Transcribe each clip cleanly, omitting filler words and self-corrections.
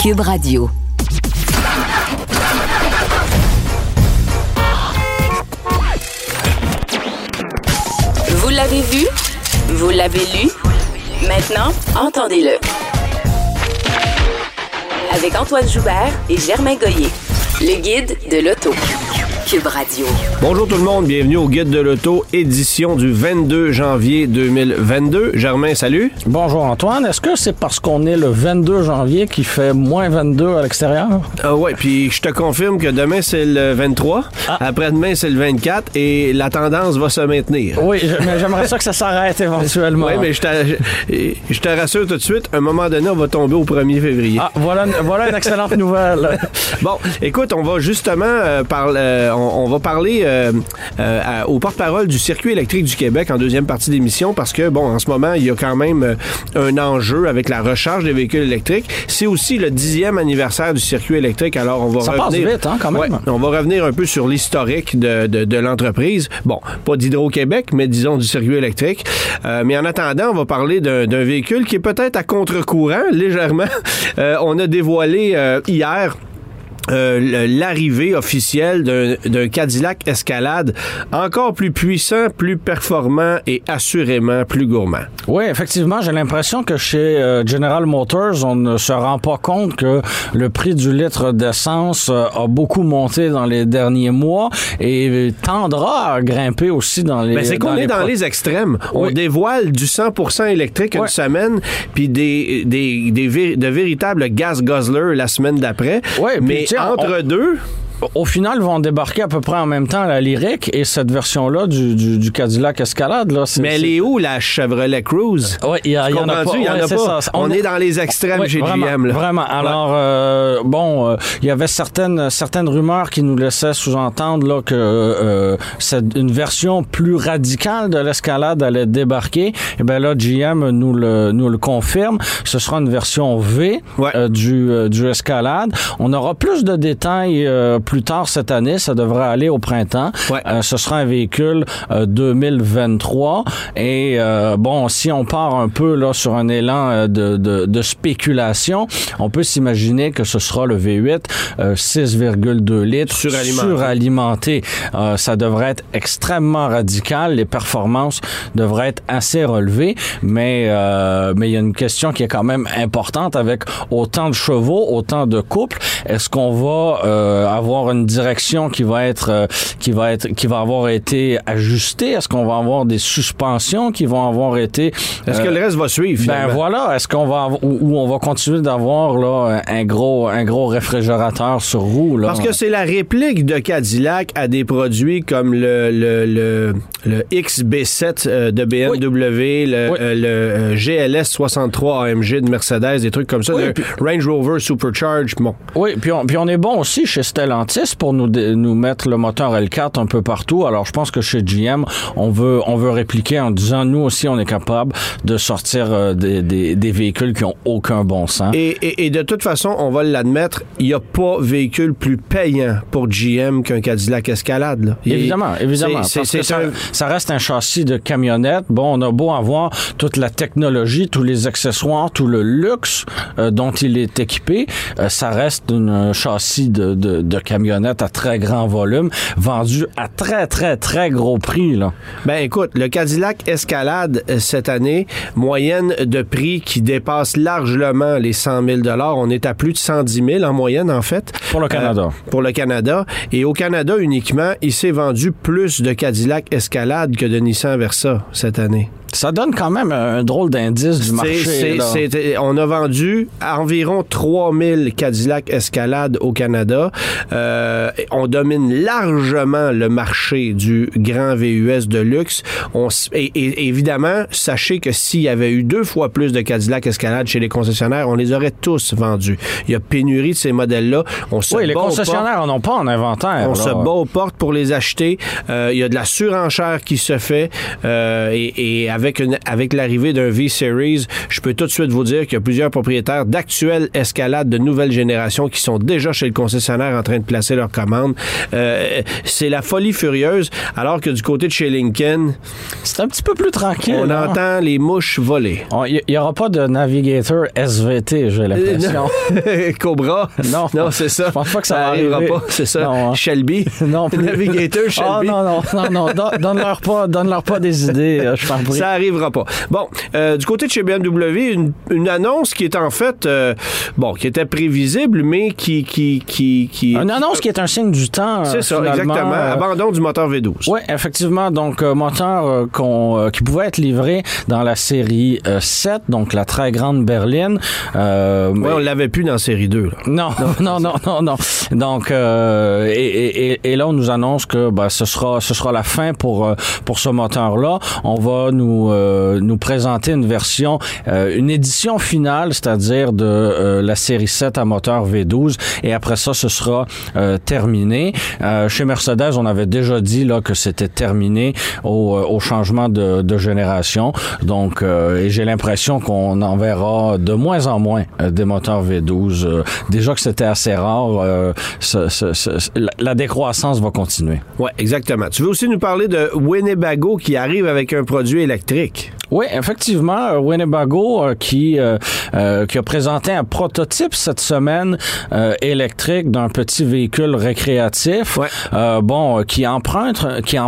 Cube Radio. Vous l'avez vu? Vous l'avez lu? Maintenant, entendez-le. Avec Antoine Joubert et Germain Goyer, le guide de l'auto. Cube Radio. Bonjour tout le monde, bienvenue au Guide de l'auto, édition du 22 janvier 2022. Germain, salut. Bonjour Antoine, est-ce que c'est parce qu'on est le 22 janvier qu'il fait moins 22 à l'extérieur? Ouais, puis je te confirme que demain c'est le 23, après-demain c'est le 24 et la tendance va se maintenir. Oui, mais j'aimerais ça que ça s'arrête éventuellement. Oui, mais je te rassure tout de suite, à un moment donné on va tomber au 1er février. Voilà une excellente nouvelle. Bon, écoute, on va justement on va parler au porte-parole du Circuit électrique du Québec en deuxième partie d'émission parce que, bon, en ce moment, il y a quand même un enjeu avec la recharge des véhicules électriques. C'est aussi le 10e anniversaire du circuit électrique, alors on va ça revenir... passe vite, hein, quand même. Ouais, on va revenir un peu sur l'historique de l'entreprise. Bon, pas d'Hydro-Québec, mais disons du circuit électrique. Mais en attendant, on va parler d'un véhicule qui est peut-être à contre-courant, légèrement. On a dévoilé hier... l'arrivée officielle d'un Cadillac Escalade encore plus puissant, plus performant et assurément plus gourmand. Oui, effectivement, j'ai l'impression que chez General Motors, on ne se rend pas compte que le prix du litre d'essence a beaucoup monté dans les derniers mois et tendra à grimper aussi dans les... Ben c'est qu'on est dans les extrêmes. Oui. On dévoile du 100% électrique une semaine, puis de véritables gas guzzlers la semaine d'après. Oui, mais entre deux... Au final, ils vont débarquer à peu près en même temps la Lyriq et cette version-là du Cadillac Escalade. Là, mais elle est où, la Chevrolet Cruze? Oui, il y en a pas. Il y en a pas. On est dans les extrêmes chez GM. Là. Vraiment. Alors, il y avait certaines rumeurs qui nous laissaient sous-entendre là, que une version plus radicale de l'Escalade allait débarquer. Et bien là, GM nous le confirme. Ce sera une version V du Escalade. On aura plus de détails plus tard cette année, ça devrait aller au printemps. Ouais. Ce sera un véhicule 2023. Et si on part un peu là sur un élan de spéculation, on peut s'imaginer que ce sera le V8 6,2 litres suralimenté. Ça devrait être extrêmement radical. Les performances devraient être assez relevées. Mais il y a une question qui est quand même importante avec autant de chevaux, autant de couples. Est-ce qu'on va avoir une direction qui va avoir été ajustée? Est-ce qu'on va avoir des suspensions qui vont avoir été... Est-ce que le reste va suivre, finalement? Ben voilà. Est-ce qu'on va ou on va continuer d'avoir là un gros réfrigérateur sur roue, là? Parce que c'est la réplique de Cadillac à des produits comme le XB7 de BMW, le GLS 63 AMG de Mercedes, des trucs comme ça, le Range Rover Supercharged. Bon. Oui, puis on est bon aussi chez Stellantis pour nous mettre le moteur L4 un peu partout. Alors, je pense que chez GM, on veut répliquer en disant, nous aussi, on est capable de sortir des véhicules qui ont aucun bon sens. Et de toute façon, on va l'admettre, il n'y a pas véhicule plus payant pour GM qu'un Cadillac Escalade. Là. Évidemment. Ça reste un châssis de camionnette. Bon, on a beau avoir toute la technologie, tous les accessoires, tout le luxe dont il est équipé, ça reste un châssis de camionnette à très grand volume, vendu à très, très, très gros prix, là. Ben, écoute, le Cadillac Escalade, cette année, moyenne de prix qui dépasse largement les 100 000 $. On est à plus de 110 000 en moyenne, en fait. Pour le Canada. Pour le Canada. Et au Canada, uniquement, il s'est vendu plus de Cadillac Escalade que de Nissan Versa cette année. Ça donne quand même un drôle d'indice du marché. On a vendu environ 3000 Cadillac Escalade au Canada. On domine largement le marché du grand VUS de luxe. Et évidemment, sachez que s'il y avait eu 2 fois plus de Cadillac Escalade chez les concessionnaires, on les aurait tous vendus. Il y a pénurie de ces modèles-là. Les concessionnaires n'en ont pas en inventaire. On se bat aux portes pour les acheter. Il y a de la surenchère qui se fait. Et avec avec l'arrivée d'un V-Series, je peux tout de suite vous dire qu'il y a plusieurs propriétaires d'actuelles Escalade de nouvelle génération qui sont déjà chez le concessionnaire en train de placer leurs commandes. C'est la folie furieuse, alors que du côté de chez Lincoln, c'est un petit peu plus tranquille. On entend les mouches voler. Il n'y aura pas de Navigator SVT, j'ai l'impression. Cobra? Non, c'est ça. Je pense pas que ça arrivera pas, c'est ça. Non, Shelby? Non, plus. Navigator Shelby? Non. Donne-leur pas des idées, je t'en prie. Ça arrivera pas. Bon, du côté de chez BMW, une annonce qui est en fait, qui était prévisible, mais qui... Une annonce qui est un signe du temps. C'est ça, exactement. Abandon du moteur V12. Oui, effectivement. Donc, moteur qui pouvait être livré dans la série 7, donc la très grande berline. On l'avait plus dans la série 2. Là. Non. Donc, et là, on nous annonce que ce sera la fin pour ce moteur-là. On va nous présenter une version, une édition finale, c'est-à-dire de la série 7 à moteur V12, et après ça, ce sera terminé. Chez Mercedes, on avait déjà dit là que c'était terminé au changement de génération. Donc, et j'ai l'impression qu'on en verra de moins en moins des moteurs V12. Déjà que c'était assez rare, la décroissance va continuer. Oui, exactement. Tu veux aussi nous parler de Winnebago qui arrive avec un produit électrique? Oui, effectivement, Winnebago qui a présenté un prototype cette semaine électrique d'un petit véhicule récréatif, qui emprunte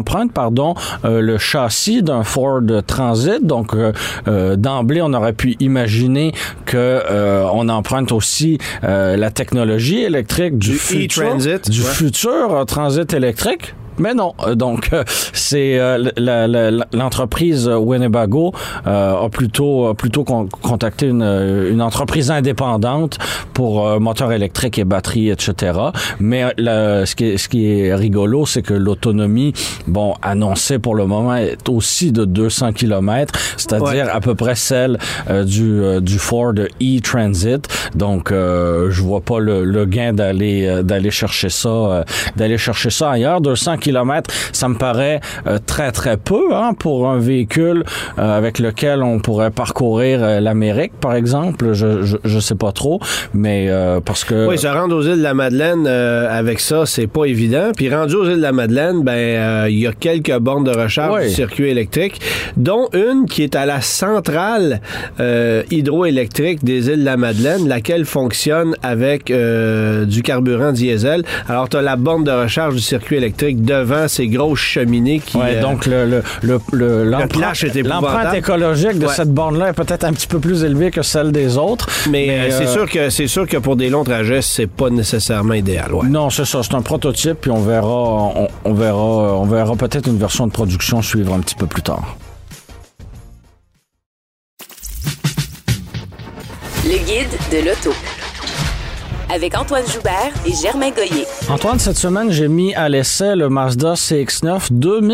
le châssis d'un Ford Transit. Donc d'emblée, on aurait pu imaginer que on emprunte aussi la technologie électrique du futur, futur transit électrique. Mais non, donc c'est l'entreprise Winnebago a plutôt contacté une entreprise indépendante pour moteur électrique et batterie, etc. Mais ce qui est rigolo, c'est que l'autonomie, annoncée pour le moment, est aussi de 200 km, c'est-à-dire à peu près celle du Ford e-Transit. Donc je vois pas le gain d'aller chercher ça ailleurs. 200 km, ça me paraît très très peu pour un véhicule avec lequel on pourrait parcourir l'Amérique, par exemple. Je sais pas trop, mais parce que... Oui, se rendre aux îles de la Madeleine avec ça, c'est pas évident. Puis rendu aux îles de la Madeleine, il y a quelques bornes de recharge du circuit électrique, dont une qui est à la centrale hydroélectrique des îles de la Madeleine, laquelle fonctionne avec du carburant diesel. Alors, tu as la borne de recharge du circuit électrique devant ces grosses cheminées qui... donc l'empreinte écologique de cette borne-là est peut-être un petit peu plus élevée que celle des autres. Mais c'est sûr que pour des longs trajets, c'est pas nécessairement idéal. Ouais. Non, c'est ça. C'est un prototype, puis on verra peut-être une version de production suivre un petit peu plus tard. Le guide de l'auto. Avec Antoine Joubert et Germain Goyer. Antoine, cette semaine, j'ai mis à l'essai le Mazda CX-9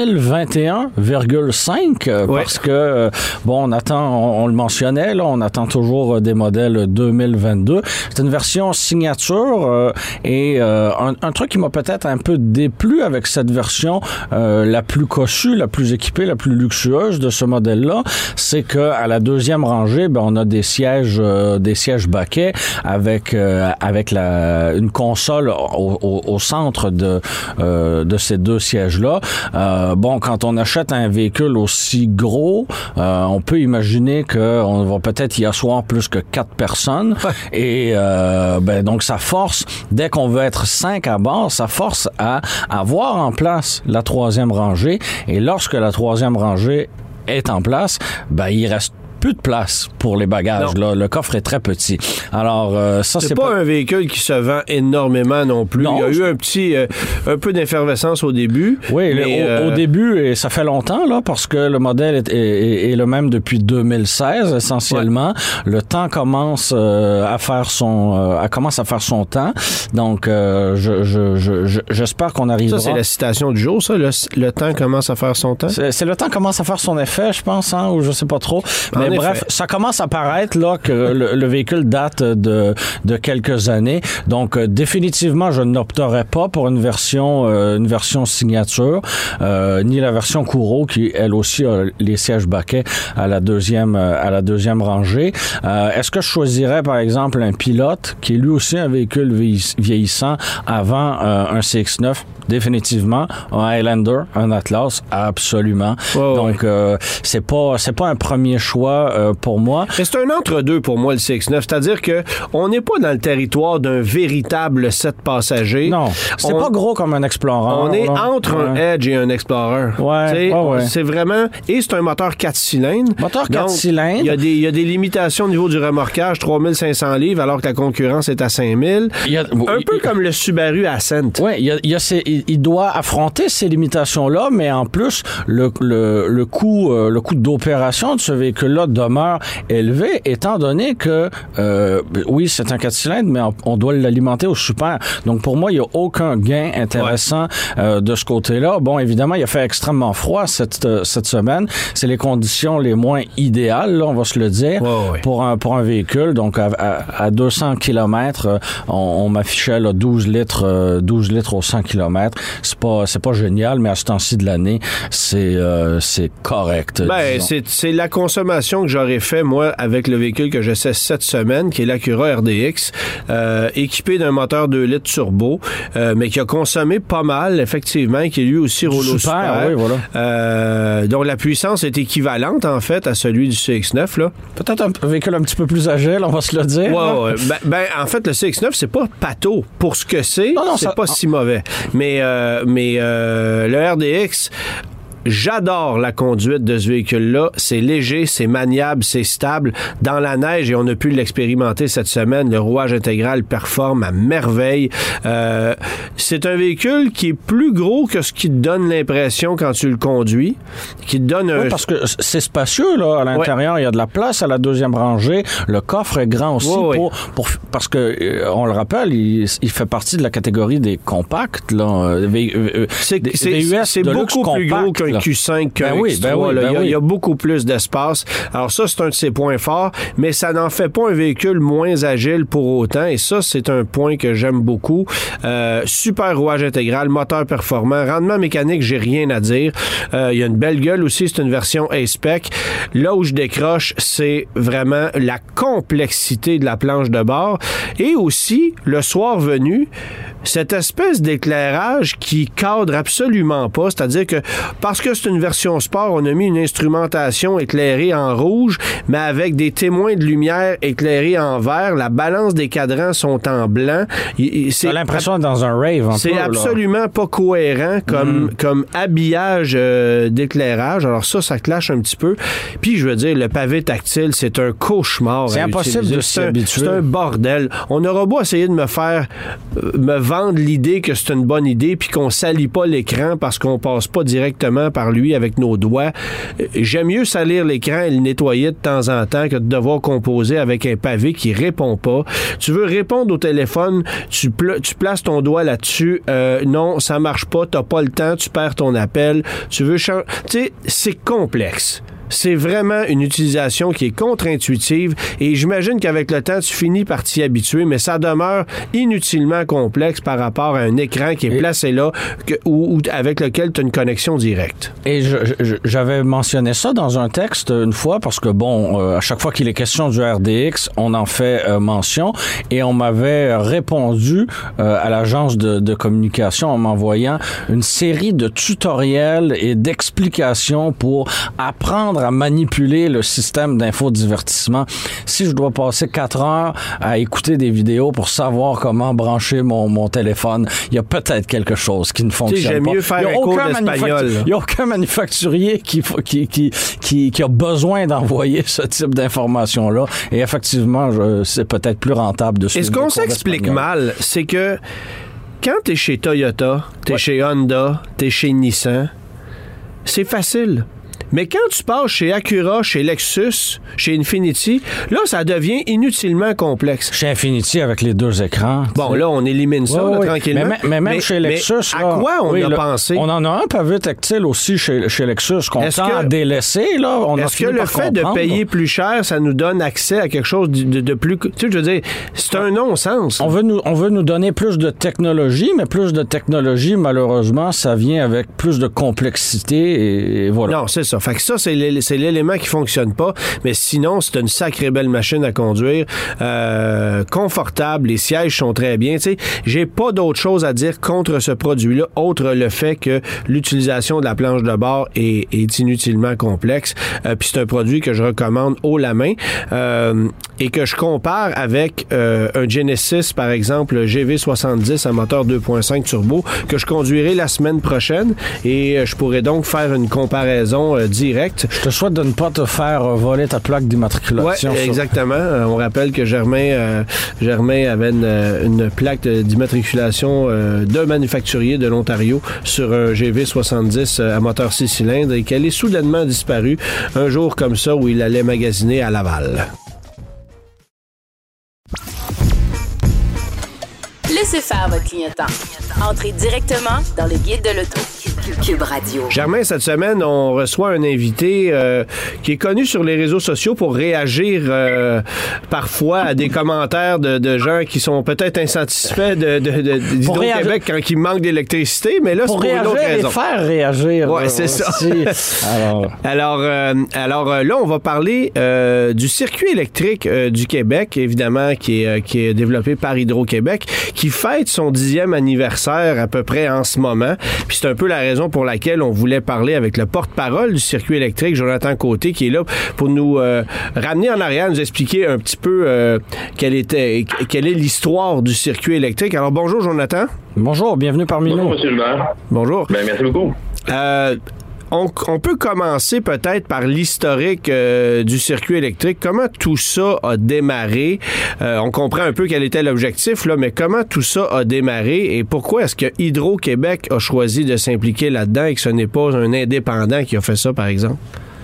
2021,5 parce que, on attend, on le mentionnait, là, on attend toujours des modèles 2022. C'est une version signature et un truc qui m'a peut-être un peu déplu avec cette version la plus cossue, la plus équipée, la plus luxueuse de ce modèle-là, c'est que à la deuxième rangée, on a des sièges baquets avec une console au centre de ces deux sièges-là. Quand on achète un véhicule aussi gros, on peut imaginer qu'on va peut-être y asseoir plus que 4 personnes. Et donc ça force, dès qu'on veut être 5 à bord, ça force à avoir en place la troisième rangée. Et lorsque la troisième rangée est en place, il reste plus de place pour les bagages. Là. Le coffre est très petit. Alors, ça, c'est pas un véhicule qui se vend énormément non plus. Non, il y a eu un peu d'effervescence au début. Oui, au début, et ça fait longtemps, là, parce que le modèle est le même depuis 2016, essentiellement. Ouais. Le temps commence à faire son temps. Donc, j'espère qu'on arrivera. Ça, c'est la citation du jour, ça. Le temps commence à faire son temps. C'est le temps commence à faire son effet, je pense, ou je sais pas trop. Mais Mais bref, ça commence à paraître là que le véhicule date de quelques années. Donc, définitivement, je n'opterais pas pour une version signature, ni la version Couro qui, elle aussi, a les sièges baquets à la deuxième rangée. Est-ce que je choisirais, par exemple, un Pilote, qui est lui aussi un véhicule vieillissant, avant un CX-9? Définitivement. Un Highlander, un Atlas, absolument. Oh, donc, c'est pas un premier choix pour moi. Mais c'est un entre-deux pour moi, le CX-9. C'est-à-dire que on n'est pas dans le territoire d'un véritable 7 passagers. Non, c'est pas gros comme un Explorer. On est entre un Edge et un Explorer. C'est vraiment... Et c'est un moteur 4 cylindres. Moteur 4 cylindres. Il y a des limitations au niveau du remorquage, 3500 livres, alors que la concurrence est à 5000. Un peu comme le Subaru Ascent. Oui, il doit affronter ces limitations-là, mais en plus, le coût d'opération de ce véhicule-là demeure élevé, étant donné que, oui, c'est un 4 cylindres, mais on doit l'alimenter au super. Donc, pour moi, il n'y a aucun gain intéressant de ce côté-là. Bon, évidemment, il a fait extrêmement froid cette semaine. C'est les conditions les moins idéales, là, on va se le dire, pour un véhicule. Donc, à 200 km, on m'affichait là, 12 litres au 100 km. C'est pas génial, mais à ce temps-ci de l'année, c'est correct. Ben, c'est la consommation que j'aurais fait, moi, avec le véhicule que j'essaie cette semaine, qui est l'Acura RDX, équipé d'un moteur 2 litres turbo, mais qui a consommé pas mal, effectivement, qui lui aussi roule au super. Oui, voilà. Donc, la puissance est équivalente, en fait, à celui du CX-9, là. Peut-être un véhicule un petit peu plus agile, on va se le dire. Ouais. Ben, en fait, le CX-9, c'est pas pâteau. Pour ce que c'est, c'est pas si mauvais. Mais le RDX... J'adore la conduite de ce véhicule-là. C'est léger, c'est maniable, c'est stable. Dans la neige, et on a pu l'expérimenter cette semaine, le rouage intégral performe à merveille. C'est un véhicule qui est plus gros que ce qui te donne l'impression quand tu le conduis. Qui te donne Oui, parce que c'est spacieux, là, à l'intérieur. Il y a de la place à la deuxième rangée. Le coffre est grand aussi parce que, on le rappelle, il fait partie de la catégorie des compacts, là. C'est beaucoup plus gros qu'un Q5, qu'un X3. Il y a beaucoup plus d'espace. Alors ça, c'est un de ses points forts, mais ça n'en fait pas un véhicule moins agile pour autant, et ça, c'est un point que j'aime beaucoup. Super rouage intégral, moteur performant, rendement mécanique, j'ai rien à dire. Il y a une belle gueule aussi, c'est une version A-Spec. Là où je décroche, c'est vraiment la complexité de la planche de bord, et aussi, le soir venu, cette espèce d'éclairage qui cadre absolument pas, c'est-à-dire que parce que c'est une version sport, on a mis une instrumentation éclairée en rouge, mais avec des témoins de lumière éclairés en vert. La balance des cadrans sont en blanc. T'as l'impression d'être dans un rave. C'est absolument pas cohérent comme habillage d'éclairage. Alors ça clash un petit peu. Puis je veux dire, le pavé tactile, c'est un cauchemar. C'est impossible de s'y habituer. C'est un bordel. On aura beau essayer de me vendre l'idée que c'est une bonne idée puis qu'on salit pas l'écran parce qu'on passe pas directement par lui avec nos doigts. J'aime mieux salir l'écran et le nettoyer de temps en temps que de devoir composer avec un pavé qui répond pas. Tu veux répondre au téléphone, tu places ton doigt là-dessus. Non, ça marche pas, t'as pas le temps, tu perds ton appel. Tu veux changer. Tu sais, c'est complexe. C'est vraiment une utilisation qui est contre-intuitive et j'imagine qu'avec le temps, tu finis par t'y habituer, mais ça demeure inutilement complexe par rapport à un écran qui est placé là ou avec lequel tu as une connexion directe. Et j'avais mentionné ça dans un texte une fois parce que, à chaque fois qu'il est question du RDX, on en fait mention et on m'avait répondu à l'agence de communication en m'envoyant une série de tutoriels et d'explications pour apprendre à manipuler le système d'infodivertissement. Si je dois passer 4 heures à écouter des vidéos pour savoir comment brancher mon téléphone, il y a peut-être quelque chose qui ne fonctionne pas. J'aime mieux faire un cours d'espagnol. Il n'y a aucun manufacturier qui a besoin d'envoyer ce type d'informations-là. Et effectivement, c'est peut-être plus rentable de suivre. Et ce qu'on s'explique mal, c'est que quand tu es chez Toyota, tu es chez Honda, tu es chez Nissan, c'est facile. Mais quand tu passes chez Acura, chez Lexus, chez Infiniti, là, ça devient inutilement complexe. Chez Infiniti, avec les 2 écrans. Bon, là, on élimine ça tranquillement. Mais même chez Lexus... à quoi on a pensé? On en a un pavé tactile aussi chez Lexus qu'on tend à délaisser. Là, est-ce que le fait de payer plus cher, ça nous donne accès à quelque chose de plus... Tu sais, je veux dire, c'est un non-sens. On veut nous donner plus de technologie, mais plus de technologie, malheureusement, ça vient avec plus de complexité et voilà. Non, c'est ça. Fait que ça, c'est l'élément qui fonctionne pas. Mais sinon, c'est une sacrée belle machine à conduire. Confortable, les sièges sont très bien. Tu sais, j'ai pas d'autre chose à dire contre ce produit-là, autre le fait que l'utilisation de la planche de bord est inutilement complexe. Puis c'est un produit que je recommande haut la main et que je compare avec un Genesis, par exemple, GV70 à moteur 2.5 turbo, que je conduirai la semaine prochaine et je pourrais donc faire une comparaison directe. Je te souhaite de ne pas te faire voler ta plaque d'immatriculation. Oui, exactement. On rappelle que Germain avait une plaque d'immatriculation d'un manufacturier de l'Ontario sur un GV70 à moteur 6 cylindres et qu'elle est soudainement disparue un jour comme ça où il allait magasiner à Laval. Laissez faire votre clignotant. Entrez directement dans le guide de l'auto. Cube Radio. Germain, cette semaine, on reçoit un invité qui est connu sur les réseaux sociaux pour réagir parfois à des commentaires de gens qui sont peut-être insatisfaits d'Hydro-Québec quand il manque d'électricité, mais là, c'est pour une autre raison. Et faire réagir. Oui, c'est ça. Alors là, on va parler du circuit électrique du Québec, évidemment, qui est développé par Hydro-Québec, qui fête son 10e anniversaire à peu près en ce moment. Puis c'est un peu la raison pour laquelle on voulait parler avec le porte-parole du circuit électrique, Jonathan Côté, qui est là pour nous ramener en arrière, nous expliquer un petit peu quelle est l'histoire du circuit électrique. Alors bonjour Jonathan. Bonjour, bienvenue parmi nous. Bonjour M. Hubert. Bonjour. Ben, merci beaucoup. On peut commencer peut-être par l'historique du circuit électrique. Comment tout ça a démarré? On comprend un peu quel était l'objectif, là, mais comment tout ça a démarré et pourquoi est-ce que Hydro-Québec a choisi de s'impliquer là-dedans et que ce n'est pas un indépendant qui a fait ça, par exemple?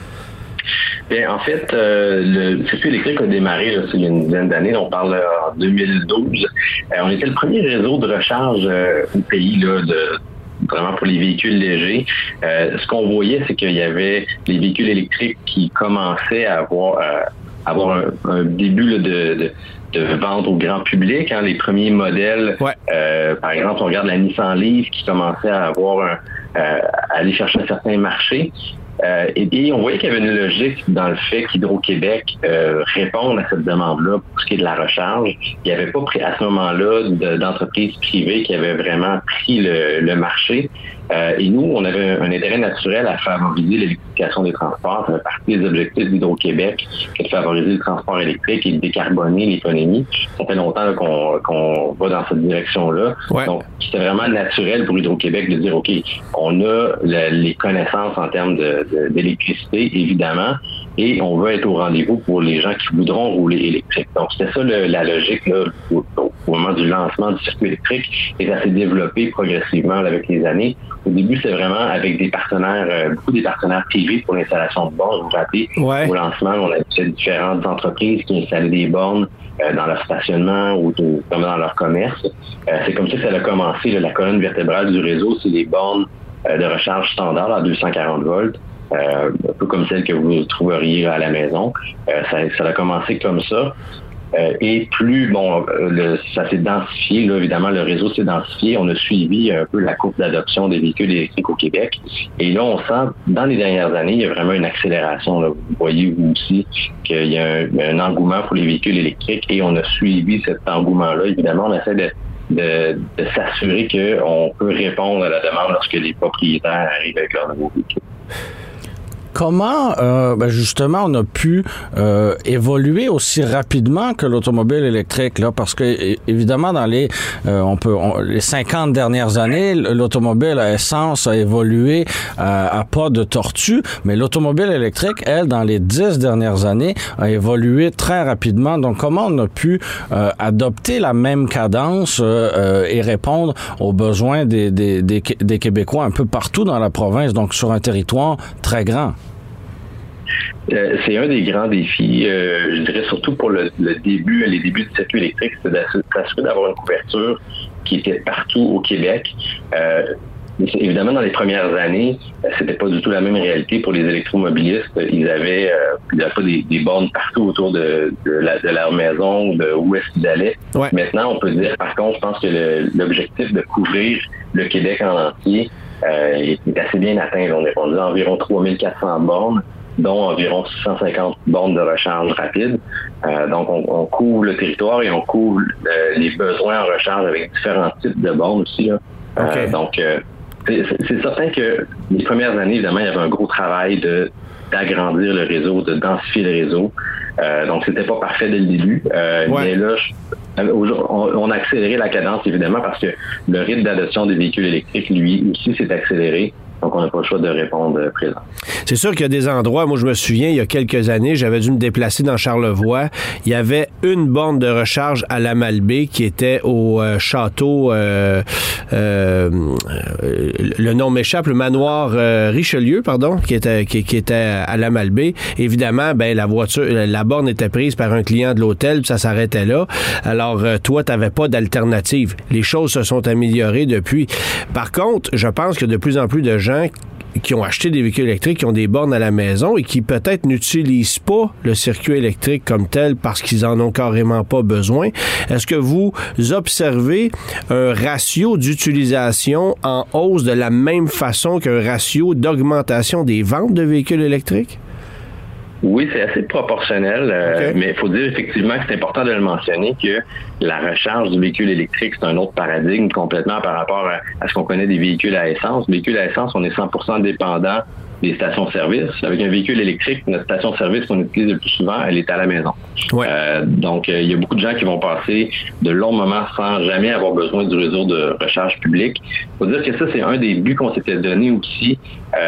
Bien, en fait, le circuit électrique a démarré il y a une dizaine d'années. On parle en 2012. On était le premier réseau de recharge au pays là, vraiment pour les véhicules légers. Ce qu'on voyait, c'est qu'il y avait les véhicules électriques qui commençaient à avoir un début là, de vente au grand public. Hein, les premiers modèles, par exemple, on regarde la Nissan Leaf qui commençait à aller chercher un certain marché. Et on voyait qu'il y avait une logique dans le fait qu'Hydro-Québec réponde à cette demande-là pour ce qui est de la recharge. Il n'y avait pas à ce moment-là d'entreprises privées qui avaient vraiment pris le marché. Et nous, on avait un intérêt naturel à favoriser l'électrification des transports. Ça fait partie des objectifs d'Hydro-Québec, que de favoriser le transport électrique et de décarboner l'économie. Ça fait longtemps là, qu'on va dans cette direction-là. Ouais. Donc, c'était vraiment naturel pour Hydro-Québec de dire, OK, on a les connaissances en termes d'électricité, évidemment, et on veut être au rendez-vous pour les gens qui voudront rouler électrique. Donc, c'était ça la logique là, au moment du lancement du circuit électrique, et ça s'est développé progressivement là, avec les années. Au début, c'est vraiment avec des partenaires, beaucoup des partenaires privés pour l'installation de bornes. Vous vous rappelez, au lancement, on avait différentes entreprises qui installaient des bornes dans leur stationnement ou comme dans leur commerce. C'est comme ça que ça a commencé. Là, la colonne vertébrale du réseau, c'est les bornes de recharge standard à 240 volts. Un peu comme celles que vous trouveriez à la maison. Ça a commencé comme ça. Et plus, ça s'est densifié, là, évidemment, le réseau s'est densifié. On a suivi un peu la courbe d'adoption des véhicules électriques au Québec. Et là, on sent, dans les dernières années, il y a vraiment une accélération. Là. Vous voyez, vous aussi, qu'il y a un engouement pour les véhicules électriques et on a suivi cet engouement-là. Évidemment, on essaie de s'assurer qu'on peut répondre à la demande lorsque les propriétaires arrivent avec leur nouveau véhicule. Comment, justement, on a pu évoluer aussi rapidement que l'automobile électrique, là, parce que évidemment, dans les 50 dernières années, l'automobile à essence a évolué à pas de tortue, mais l'automobile électrique, elle, dans les 10 dernières années, a évolué très rapidement. Donc, comment on a pu adopter la même cadence et répondre aux besoins des Québécois un peu partout dans la province, donc sur un territoire très grand? C'est un des grands défis, je dirais surtout pour les débuts du circuit électrique, c'est d'assurer d'avoir une couverture qui était partout au Québec. Évidemment, dans les premières années, c'était pas du tout la même réalité pour les électromobilistes. Ils avaient pas des bornes partout autour de leur maison ou de où est-ce qu'ils allaient. Ouais. Maintenant, on peut dire, par contre, je pense que l'objectif de couvrir le Québec en entier est assez bien atteint. On est rendu à environ 3400 bornes, dont environ 650 bornes de recharge rapide. Donc, on couvre le territoire et on couvre les besoins en recharge avec différents types de bornes aussi. Là. Okay. Donc, c'est certain que les premières années, évidemment, il y avait un gros travail d'agrandir le réseau, de densifier le réseau. Donc, c'était pas parfait dès le début. Mais là, on a accéléré la cadence, évidemment, parce que le rythme d'adoption des véhicules électriques, lui aussi, s'est accéléré. Donc, on n'a pas le choix de répondre présent. C'est sûr qu'il y a des endroits, moi je me souviens, il y a quelques années, j'avais dû me déplacer dans Charlevoix. Il y avait une borne de recharge à la Malbaie qui était au château, le nom m'échappe, le manoir Richelieu, pardon, qui était à la Malbaie. Évidemment, la borne était prise par un client de l'hôtel, puis ça s'arrêtait là. Alors, toi, tu n'avais pas d'alternative. Les choses se sont améliorées depuis. Par contre, je pense que de plus en plus de gens qui ont acheté des véhicules électriques, qui ont des bornes à la maison et qui peut-être n'utilisent pas le circuit électrique comme tel parce qu'ils en ont carrément pas besoin. Est-ce que vous observez un ratio d'utilisation en hausse de la même façon qu'un ratio d'augmentation des ventes de véhicules électriques? Oui, c'est assez proportionnel, mais il faut dire effectivement que c'est important de le mentionner que la recharge du véhicule électrique, c'est un autre paradigme complètement par rapport à ce qu'on connaît des véhicules à essence. Véhicules à essence, on est 100% dépendant des stations-service. Avec un véhicule électrique, notre station-service qu'on utilise le plus souvent, elle est à la maison. Ouais. Donc, il y a beaucoup de gens qui vont passer de longs moments sans jamais avoir besoin du réseau de recharge public. Il faut dire que ça, c'est un des buts qu'on s'était donné aussi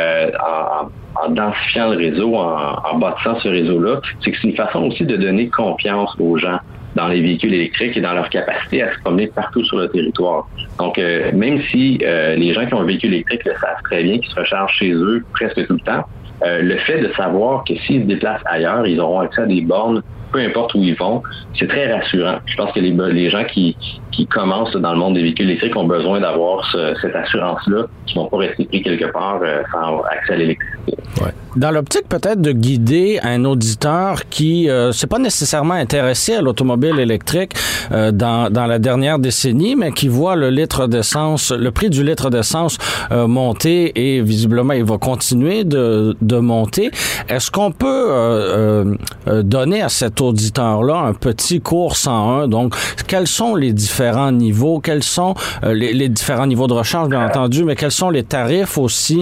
en densifiant le réseau, en bâtissant ce réseau-là. C'est que c'est une façon aussi de donner confiance aux gens dans les véhicules électriques et dans leur capacité à se promener partout sur le territoire. Donc, même si les gens qui ont un véhicule électrique le savent très bien, qu'ils se rechargent chez eux presque tout le temps, le fait de savoir que s'ils se déplacent ailleurs, ils auront accès à des bornes, peu importe où ils vont, c'est très rassurant. Je pense que les gens qui commencent dans le monde des véhicules électriques ont besoin d'avoir cette assurance-là, qu'ils ne vont pas rester pris quelque part sans accès à l'électricité. Ouais. Dans l'optique peut-être de guider un auditeur qui s'est pas nécessairement intéressé à l'automobile électrique dans la dernière décennie, mais qui voit le prix du litre d'essence monter et visiblement il va continuer de monter. Est-ce qu'on peut donner à cet auditeur-là un petit cours 101? Donc, quels sont les différents niveaux? Quels sont les différents niveaux de recharge, bien entendu, mais quels sont les tarifs aussi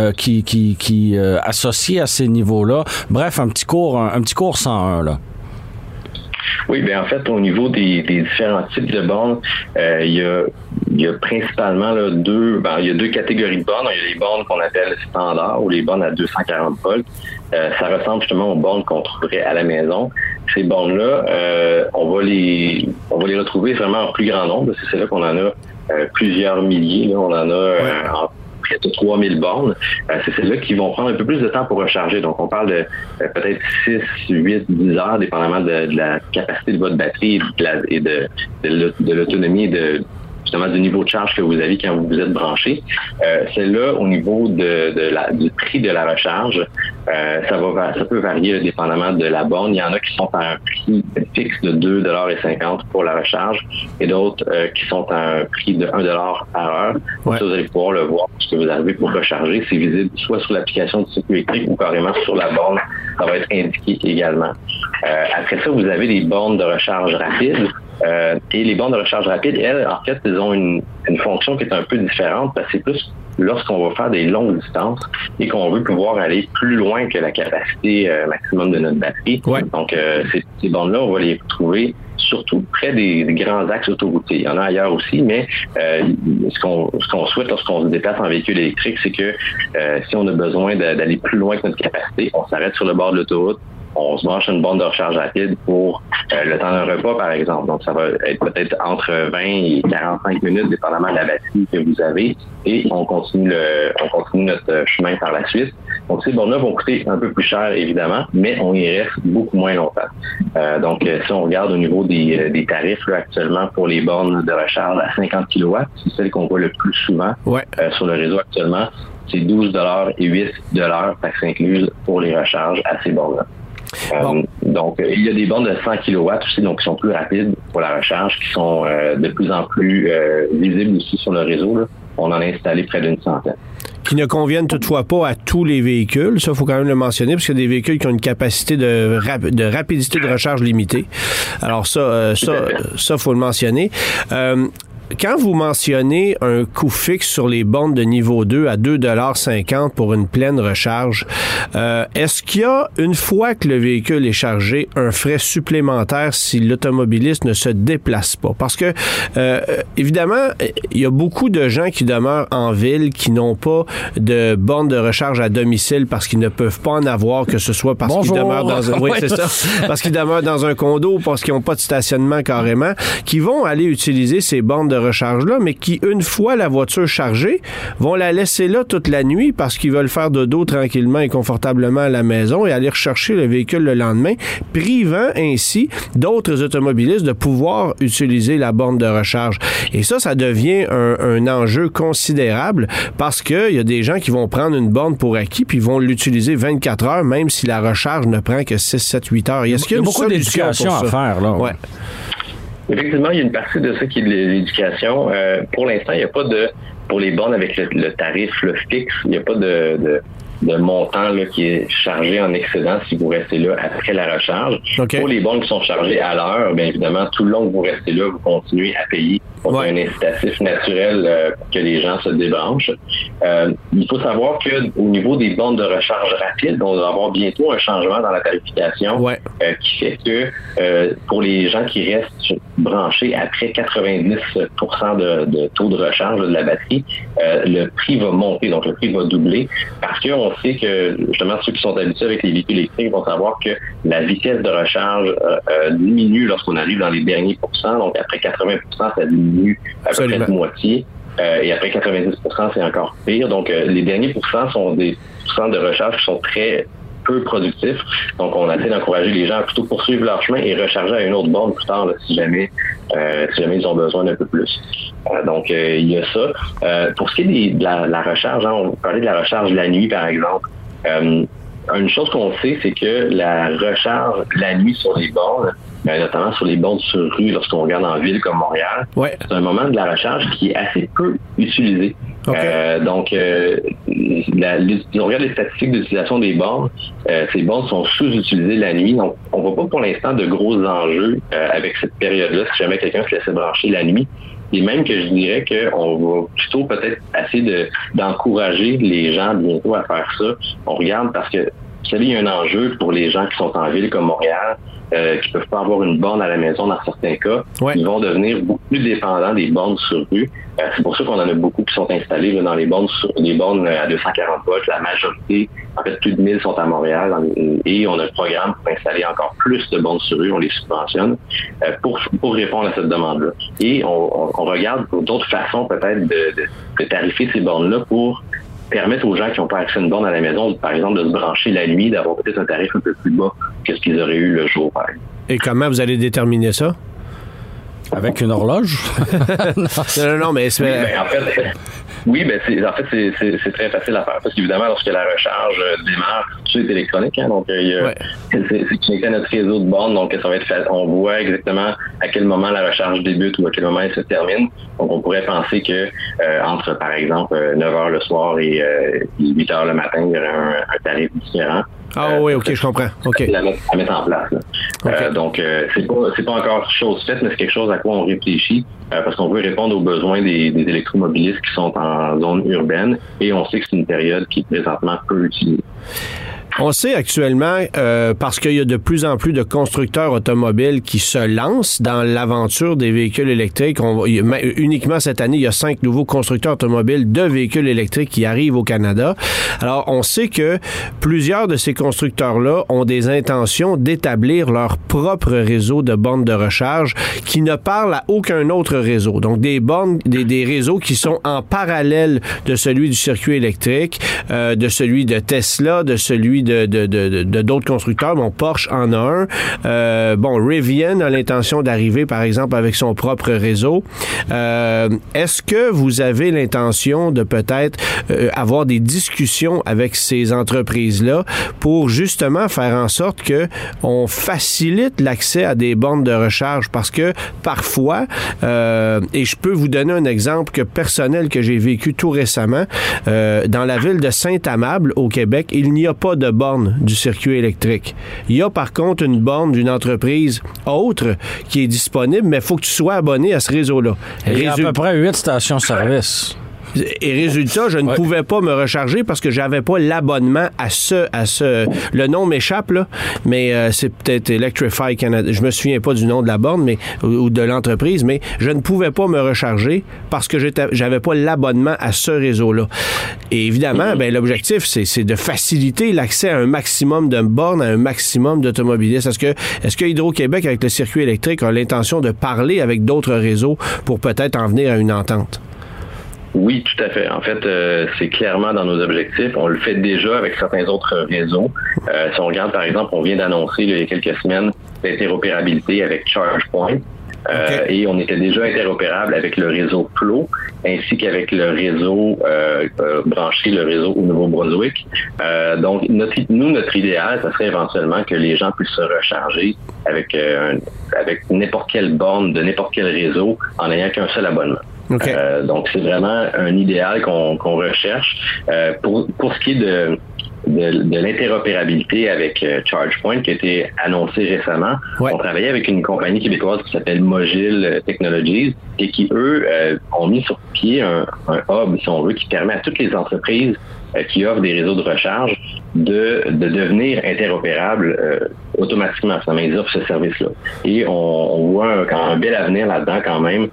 qui associés à ces niveaux-là? Bref, un petit cours 101, là. Oui, bien en fait, au niveau des différents types de bornes, il y a principalement là, deux catégories de bornes. Il y a les bornes qu'on appelle standards ou les bornes à 240 volts. Ça ressemble justement aux bornes qu'on trouverait à la maison. Ces bornes-là, on va les retrouver vraiment en plus grand nombre. C'est celle-là qu'on en a plusieurs milliers. Là, on en a près de 3000 bornes. C'est celles-là qui vont prendre un peu plus de temps pour recharger. Donc, on parle de peut-être 6, 8, 10 heures, dépendamment de la capacité de votre batterie et de l'autonomie et justement du niveau de charge que vous avez quand vous êtes branché. Celle-là, au niveau du prix de la recharge, ça peut varier dépendamment de la borne. Il y en a qui sont à un prix fixe de 2,50$ pour la recharge et d'autres qui sont à un prix de 1$ par heure. Ouais. Ça, vous allez pouvoir le voir ce que vous avez pour recharger. C'est visible soit sur l'application du circuit électrique ou carrément sur la borne. Ça va être indiqué également. Après ça, vous avez des bornes de recharge rapide. Et les bornes de recharge rapide, elles, en fait, elles ont une fonction qui est un peu différente parce que c'est plus lorsqu'on va faire des longues distances et qu'on veut pouvoir aller plus loin que la capacité maximum de notre batterie. Ouais. Donc, ces bornes-là, on va les trouver surtout près des grands axes autoroutiers. Il y en a ailleurs aussi, mais ce qu'on souhaite lorsqu'on se déplace en véhicule électrique, c'est que si on a besoin d'aller plus loin que notre capacité, on s'arrête sur le bord de l'autoroute, on se branche une borne de recharge rapide pour le temps d'un repas, par exemple. Donc, ça va être peut-être entre 20 et 45 minutes, dépendamment de la batterie que vous avez. Et on continue notre chemin par la suite. Donc, ces bornes-là vont coûter un peu plus cher, évidemment, mais on y reste beaucoup moins longtemps. Donc, si on regarde au niveau des tarifs là, actuellement pour les bornes de recharge à 50 kW, c'est celle qu'on voit le plus souvent sur le réseau actuellement, c'est 12 $ et 8 $, taxes incluses, pour les recharges à ces bornes-là. Donc, il y a des bornes de 100 kW aussi, donc qui sont plus rapides pour la recharge, qui sont de plus en plus visibles aussi sur le réseau, là. On en a installé près d'une centaine. Qui ne conviennent toutefois pas à tous les véhicules. Ça, il faut quand même le mentionner, parce qu'il y a des véhicules qui ont une capacité de rapidité de recharge limitée. Alors ça, faut le mentionner. Quand vous mentionnez un coût fixe sur les bornes de niveau 2 à 2,50 $ pour une pleine recharge, est-ce qu'il y a, une fois que le véhicule est chargé, un frais supplémentaire si l'automobiliste ne se déplace pas? Parce que, évidemment, il y a beaucoup de gens qui demeurent en ville qui n'ont pas de bornes de recharge à domicile parce qu'ils ne peuvent pas en avoir, que ce soit parce qu'ils demeurent dans un... Oui, c'est ça. Parce qu'ils demeurent dans un condo, parce qu'ils n'ont pas de stationnement carrément, qui vont aller utiliser ces bornes de recharge-là, mais qui, une fois la voiture chargée, vont la laisser là toute la nuit parce qu'ils veulent faire dodo tranquillement et confortablement à la maison et aller rechercher le véhicule le lendemain, privant ainsi d'autres automobilistes de pouvoir utiliser la borne de recharge. Et ça devient un enjeu considérable parce qu'il y a des gens qui vont prendre une borne pour acquis puis vont l'utiliser 24 heures, même si la recharge ne prend que 6, 7, 8 heures. Est-ce qu'il y a beaucoup d'éducation à faire, là. Ouais. Effectivement, il y a une partie de ça qui est de l'éducation. Pour l'instant, il n'y a pas pour les bornes avec le tarif fixe, il n'y a pas de montant là, qui est chargé en excédent si vous restez là après la recharge. Okay. Pour les bornes qui sont chargées à l'heure, bien évidemment, tout le long que vous restez là, vous continuez à payer. Donc, il y a un incitatif naturel que les gens se débranchent. Il faut savoir qu'au niveau des bornes de recharge rapide, on va avoir bientôt un changement dans la tarification qui fait que pour les gens qui restent branchés après 90% de taux de recharge de la batterie, le prix va monter, donc le prix va doubler parce qu'on sait que, justement, ceux qui sont habitués avec les véhicules électriques vont savoir que la vitesse de recharge diminue lorsqu'on arrive dans les derniers pourcents, donc après 80%, ça diminue à peu près de moitié. Et après 90%, c'est encore pire. Donc, les derniers pourcents sont des pourcents de recharge qui sont très peu productifs. Donc, on essaie d'encourager les gens à plutôt poursuivre leur chemin et recharger à une autre borne plus tard, là, si jamais ils ont besoin d'un peu plus. Donc, il y a ça. Pour ce qui est de la recharge, on parlait de la recharge la nuit, par exemple. Une chose qu'on sait, c'est que la recharge la nuit sur les bornes, notamment sur les bornes sur rue, lorsqu'on regarde en ville comme Montréal, c'est un moment de la recharge qui est assez peu utilisé. Okay. Donc, si on regarde les statistiques d'utilisation des bornes, ces bornes sont sous-utilisées la nuit. Donc, on voit pas pour l'instant de gros enjeux avec cette période-là, si jamais quelqu'un se laissait brancher la nuit. Et même que je dirais qu'on va plutôt peut-être essayer d'encourager les gens bientôt à faire ça. On regarde parce que, vous savez, il y a un enjeu pour les gens qui sont en ville comme Montréal, qui peuvent pas avoir une borne à la maison dans certains cas. Ils vont devenir beaucoup plus dépendants des bornes sur rue. C'est pour ça qu'on en a beaucoup qui sont installés là, dans les bornes à 240 volts. La majorité, en fait, plus de 1000 sont à Montréal. Et on a le programme pour installer encore plus de bornes sur rue. On les subventionne pour répondre à cette demande-là. Et on regarde d'autres façons peut-être de tarifer ces bornes-là pour permettre aux gens qui n'ont pas accès à une borne à la maison, par exemple, de se brancher la nuit, d'avoir peut-être un tarif un peu plus bas que ce qu'ils auraient eu le jour, par exemple. Et comment vous allez déterminer ça? Avec une horloge? non, mais c'est... Oui, c'est très facile à faire parce qu'évidemment, lorsque la recharge démarre, tout est électronique, hein, donc c'est connecté à notre réseau de bornes, donc ça va être fait. On voit exactement à quel moment la recharge débute ou à quel moment elle se termine. Donc on pourrait penser que entre par exemple 9h le soir et 8h le matin, il y aurait un tarif différent. Ah oui, ok, je comprends. Okay. À mettre en place. Là. Donc, c'est pas encore chose faite, mais c'est quelque chose à quoi on réfléchit parce qu'on veut répondre aux besoins des électromobilistes qui sont en zone urbaine et on sait que c'est une période qui est présentement peu utilisée. On sait actuellement, parce qu'il y a de plus en plus de constructeurs automobiles qui se lancent dans l'aventure des véhicules électriques. Uniquement cette année, il y a 5 nouveaux constructeurs automobiles de véhicules électriques qui arrivent au Canada. Alors, on sait que plusieurs de ces constructeurs-là ont des intentions d'établir leur propre réseau de bornes de recharge qui ne parlent à aucun autre réseau. Donc, des bornes, des réseaux qui sont en parallèle de celui du circuit électrique, de celui de Tesla, de celui de d'autres constructeurs. Bon, Porsche en a un. Rivian a l'intention d'arriver, par exemple, avec son propre réseau. Est-ce que vous avez l'intention de peut-être avoir des discussions avec ces entreprises-là pour justement faire en sorte que on facilite l'accès à des bornes de recharge? Parce que parfois, et je peux vous donner un exemple personnel que j'ai vécu tout récemment, dans la ville de Saint-Amable, au Québec, il n'y a pas de borne du circuit électrique. Il y a par contre une borne d'une entreprise autre qui est disponible, mais il faut que tu sois abonné à ce réseau-là. Il y a à peu près 8 stations-service. Et résultat, je ne pouvais pas me recharger parce que j'avais pas l'abonnement à ce. Le nom m'échappe, là, mais c'est peut-être Electrify Canada. Je me souviens pas du nom de la borne, ou de l'entreprise, mais je ne pouvais pas me recharger parce que j'avais pas l'abonnement à ce réseau-là. Et évidemment, l'objectif, c'est de faciliter l'accès à un maximum de bornes, à un maximum d'automobilistes. Est-ce que Hydro-Québec, avec le circuit électrique, a l'intention de parler avec d'autres réseaux pour peut-être en venir à une entente? Oui, tout à fait. En fait, c'est clairement dans nos objectifs. On le fait déjà avec certains autres réseaux. Si on regarde, par exemple, on vient d'annoncer il y a quelques semaines l'interopérabilité avec ChargePoint. Et on était déjà interopérable avec le réseau Flow ainsi qu'avec le réseau branché, le réseau au Nouveau-Brunswick. Donc, notre idéal, ça serait éventuellement que les gens puissent se recharger avec n'importe quelle borne de n'importe quel réseau en n'ayant qu'un seul abonnement. Okay. Donc, c'est vraiment un idéal qu'on recherche. Pour ce qui est de l'interopérabilité avec ChargePoint qui a été annoncé récemment, on travaillait avec une compagnie québécoise qui s'appelle Mogil Technologies et qui, eux, ont mis sur pied un hub, si on veut, qui permet à toutes les entreprises qui offrent des réseaux de recharge de devenir interopérables automatiquement. Ça veut dire ce service-là. Et on voit un bel avenir là-dedans quand même.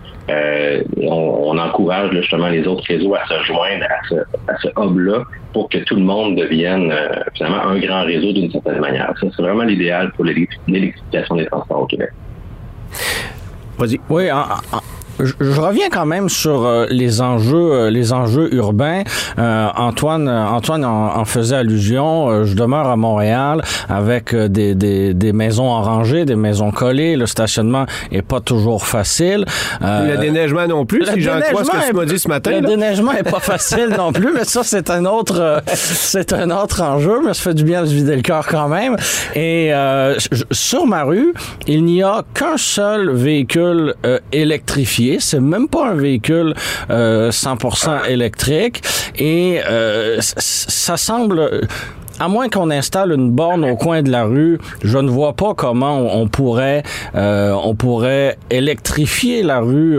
On encourage justement les autres réseaux à se joindre à ce hub-là pour que tout le monde devienne finalement un grand réseau d'une certaine manière. Ça, c'est vraiment l'idéal pour l'électrification des transports au Québec. Vas-y. Oui, je reviens quand même sur les enjeux urbains. Antoine en faisait allusion. Je demeure à Montréal avec des maisons en rangée, des maisons collées. Le stationnement est pas toujours facile. Le déneigement non plus, si j'en crois ce que tu m'as dit ce matin. Le déneigement est pas facile non plus, mais ça c'est un autre enjeu. Mais ça fait du bien de se vider le cœur quand même. Et sur ma rue, il n'y a qu'un seul véhicule électrifié. C'est même pas un véhicule 100% électrique et ça semble... À moins qu'on installe une borne au coin de la rue, je ne vois pas comment on pourrait électrifier la rue